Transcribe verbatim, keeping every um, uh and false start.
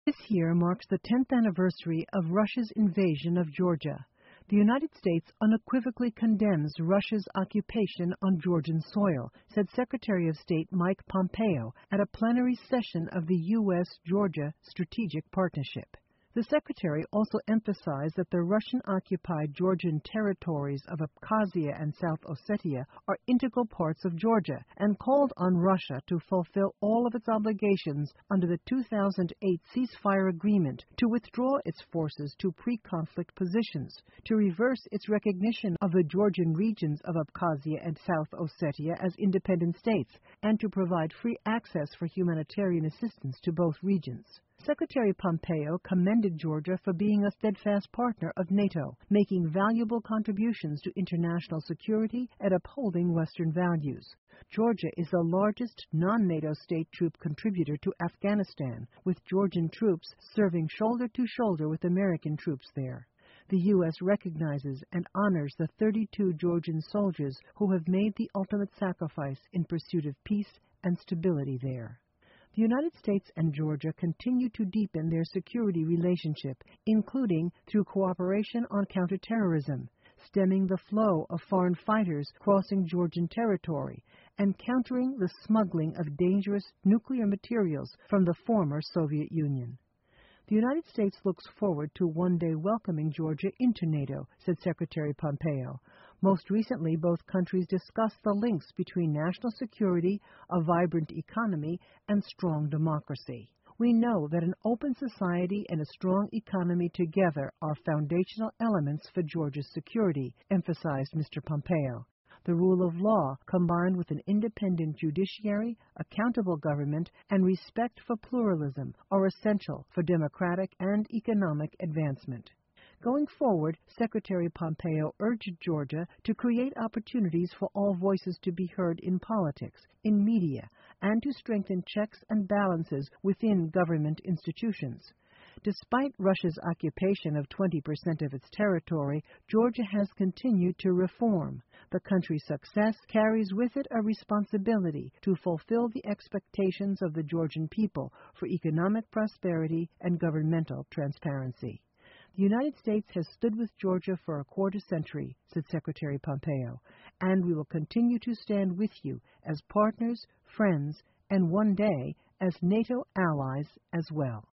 This year marks the tenth anniversary of Russia's invasion of Georgia. The United States unequivocally condemns Russia's occupation on Georgian soil, said Secretary of State Mike Pompeo at a plenary session of the U S Georgia Strategic Partnership. The Secretary also emphasized that the Russian-occupied Georgian territories of Abkhazia and South Ossetia are integral parts of Georgia and called on Russia to fulfill all of its obligations under the two thousand eight ceasefire agreement, to withdraw its forces to pre-conflict positions, to reverse its recognition of the Georgian regions of Abkhazia and South Ossetia as independent states, and to provide free access for humanitarian assistance to both regions. Secretary Pompeo commended Georgia for being a steadfast partner of NATO, making valuable contributions to international security and upholding Western values. Georgia is the largest non-NATO state troop contributor to Afghanistan, with Georgian troops serving shoulder to shoulder with American troops there. The U S recognizes and honors the thirty-two Georgian soldiers who have made the ultimate sacrifice in pursuit of peace and stability there. The United States and Georgia continue to deepen their security relationship, including through cooperation on counterterrorism, stemming the flow of foreign fighters crossing Georgian territory, and countering the smuggling of dangerous nuclear materials from the former Soviet Union. The United States looks forward to one day welcoming Georgia into NATO, said Secretary Pompeo. Most recently, both countries discussed the links between national security, a vibrant economy, and strong democracy. We know that an open society and a strong economy together are foundational elements for Georgia's security, emphasized Mister Pompeo. The rule of law, combined with an independent judiciary, accountable government, and respect for pluralism, are essential for democratic and economic advancement. Going forward, Secretary Pompeo urged Georgia to create opportunities for all voices to be heard in politics, in media, and to strengthen checks and balances within government institutions. Despite Russia's occupation of twenty percent of its territory, Georgia has continued to reform. The country's success carries with it a responsibility to fulfill the expectations of the Georgian people for economic prosperity and governmental transparency. The United States has stood with Georgia for a quarter century, said Secretary Pompeo, and we will continue to stand with you as partners, friends, and one day as NATO allies as well.